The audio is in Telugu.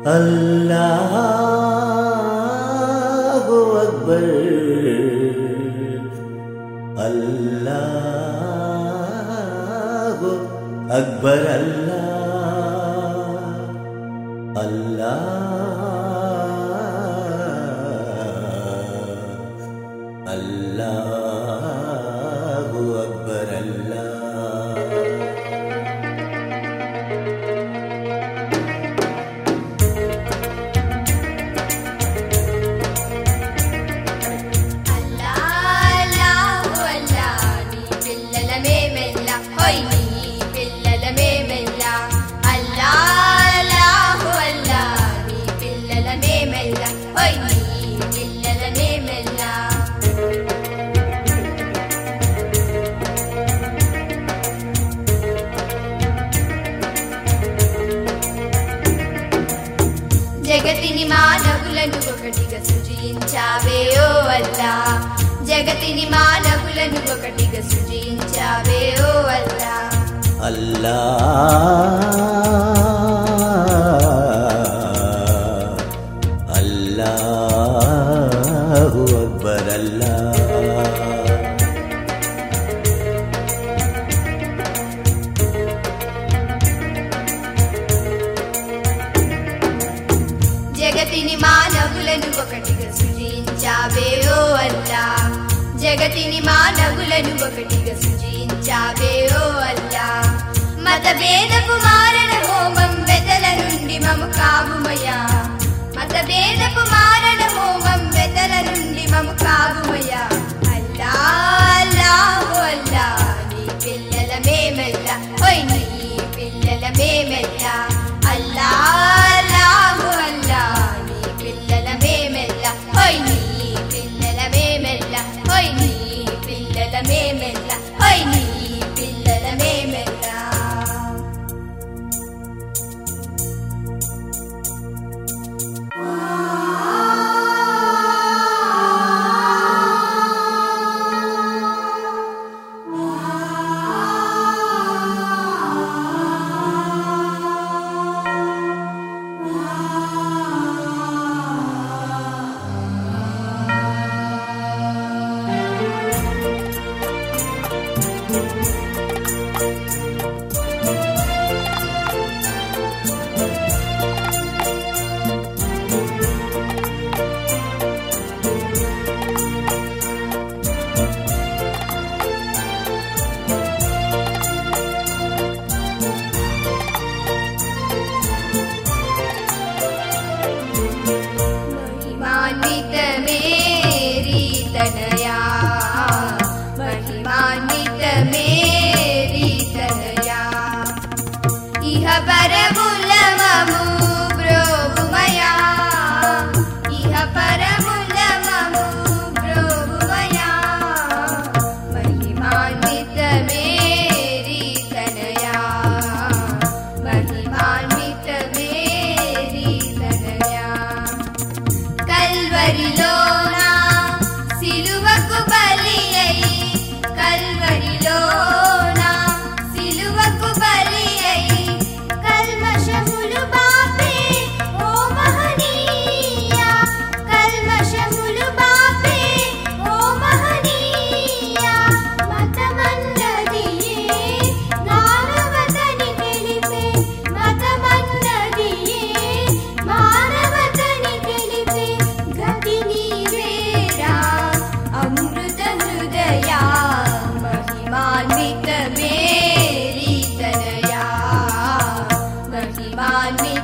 అల్లాహు అక్బర్ అల్లాహు అక్బర్ అల్లాహు అక్బర్ జగతిని మానవులను ఒకటిగా సృజించావే ఓ అల్లా జగతిని మానవులను ఒకటిగా సృజించావే ఓ అల్లా అల్లాహు అక్బర్ జగతిని మానవులను ఒకటిగా సృజించావే ఓ అల్లా జగతిని మానవులను ఒకటిగా సృజించావే ఓ అల్లా మతభేదపు మారణ హోమం వెతల నుండి మము కావుమయ్యా మతభేదపు మారణ హోమం వెతల నుండి మము కావుమయ్యా అల్లా అల్లాహు అల్లా నీ పిల్లల మేమెల్లా ఓయ్ నీ పిల్లల మేమెల్లా అల్లా అల్లాహు అల్లా నీ పిల్లల మేమెల్లా ఓయ్ నీ పిల్లల మేమెల్లా ఓయ్ నీ పిల్లల మేమెల్లా ఓయ్ నీ పిల్లల మేమెల్లా महिमान्वित मेरी तनया महिमान्वित मेरी तनया इह परमुलममु ब्रोवुमया इह परमुलममु ब्रोवुमया महिमान्वित मेरी तनया महिमान्वित मेरी तनया కల్వరిలోనా సిలువకు బలి అయి కల్వరిలోనా సిలువకు బలి అయి కల్మషములు బాపే ఓ మహనీయా కల్మషములు బాపే ఓ మహనీయా మతమన్నదియే మానవతని తెలిపే మతమన్నదియే మానవతని తెలిపే గతి నీవేరా అమృత హృదయా మహిమాన్విత మేరీ తనయా మహిమాన్విత